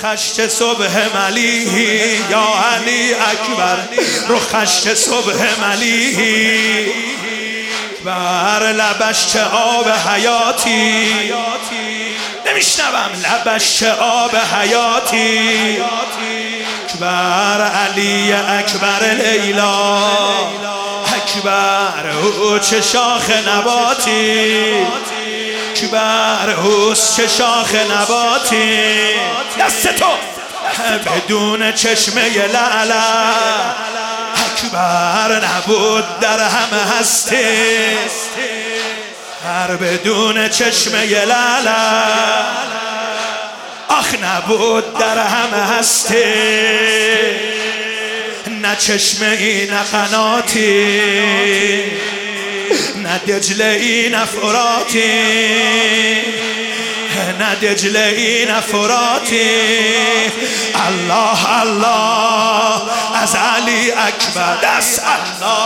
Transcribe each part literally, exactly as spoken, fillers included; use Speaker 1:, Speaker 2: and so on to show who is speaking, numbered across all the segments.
Speaker 1: رخش چه صبح ملیحی یا علی اکبر، رخش چه صبح ملیحی، بر لبش چه آب حیاتی، نمیشنوم لبش چه آب حیاتی، اکبر علی اکبر لیلا، اکبر او چه شاخ نباتی، اکبر اوست چه شاخ نباتی، دست تو بدون چشمه لعلا، اکبر نبود در همه هستی، هر بدون چشمه لعلا، آخ نبود در همه هستی، نه چشمه ای نه قناتی، نه دجله ای نه فراتی، نه دجله ای نه فراتی، الله الله از علی اکبر، دست الله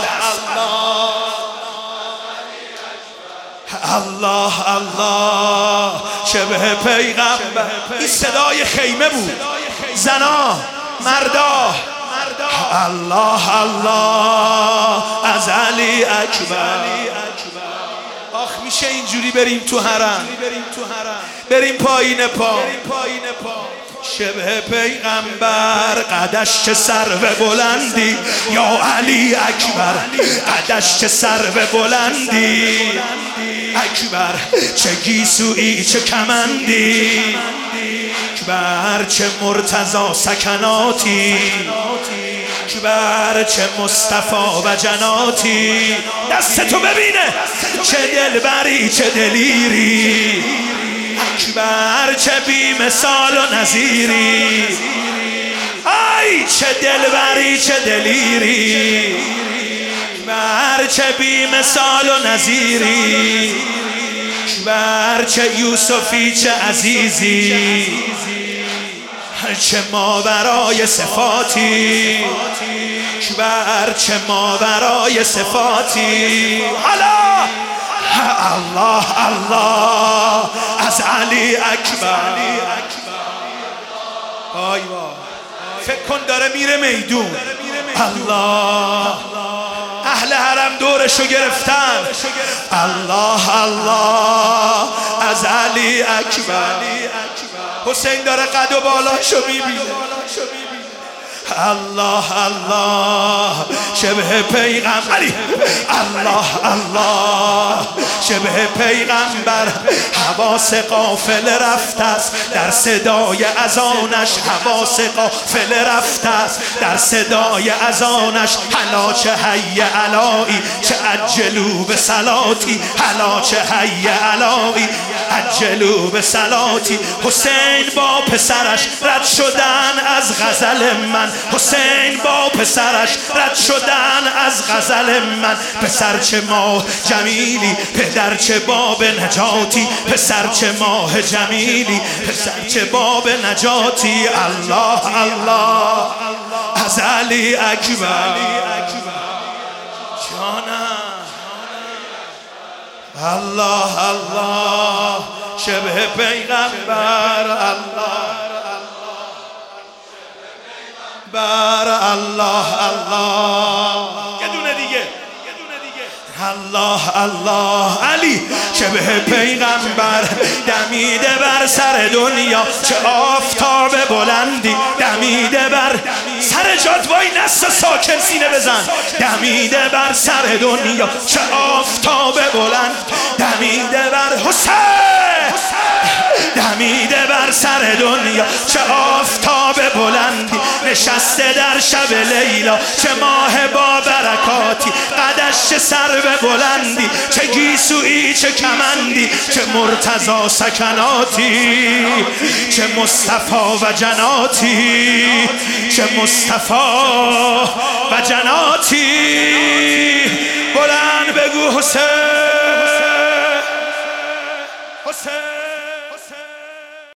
Speaker 1: الله الله الله شبه پیغمبر. این صدای خیمه بود، زنا مردا، الله الله از علی اکبر. آخ میشه اینجوری بریم تو حرم، بریم پایین پا، شبه پیغمبر، قدش چه سرو بلندی یا علی اکبر، قدش چه سرو بلندی، اکبر چه گیسویی چه کمندی، اکبر چه مرتضی سکناتی، اکبر چه مصطفی و جناتی، دست تو ببینه چه دلبری چه دلیری، اکبر چه بی مثال و نظیری، ای چه دلبری چه دلیری، اکبر چه بی مثال و نظیری، اکبر چه یوسفی چه عزیزی، چه ماورای صفاتی، اکبر چه ماورای صفاتی، حالا الله الله از علی اکبر. آی وای فکر کن داره میره میدون، الله اهل حرم دورشو گرفتن، الله الله از علی اکبر. حسین داره قد و بالاشو میبینه، الله الله شبه پیغمبر، الله الله شبه پیغمبر، حواس قافله رفته است در صدای اذانش، حواس قافله رفته است در صدای اذانش، حلا چه حی علایی چه عجلو به صلاتی، حلا چه حی علایی عجلو به صلاتی، حسین با پسرش رد شدن از غزل من، حسین با پسرش رد شدن از غزل من، پسر چه ماه جمیلی پدر چه باب نجاتی، پسر چه ماه جمیلی پسر چه باب نجاتی، الله الله از علی اکبر. جانم الله الله شبه پیغمبر، الله بر الله الله یه دونه دیگه، الله الله علی شبه پیغمبر، دمیده بر سر دنیا چه آفتاب بلندی، دمیده بر سر جات وای نست ساکن سینه بزن، دمیده بر سر دنیا چه آفتاب بلند، دمیده بر حسین، دمیده بر سر دنیا چه آفتاب بلندی، نشسته در شب لیلا چه ماه با برکاتی، قدش چه سرو بلندی چه گیسویی چه کمندی، چه مرتضی سکناتی، چه مصطفی و جناتی، چه مصطفی و جناتی، بلند بگو حسین حسین.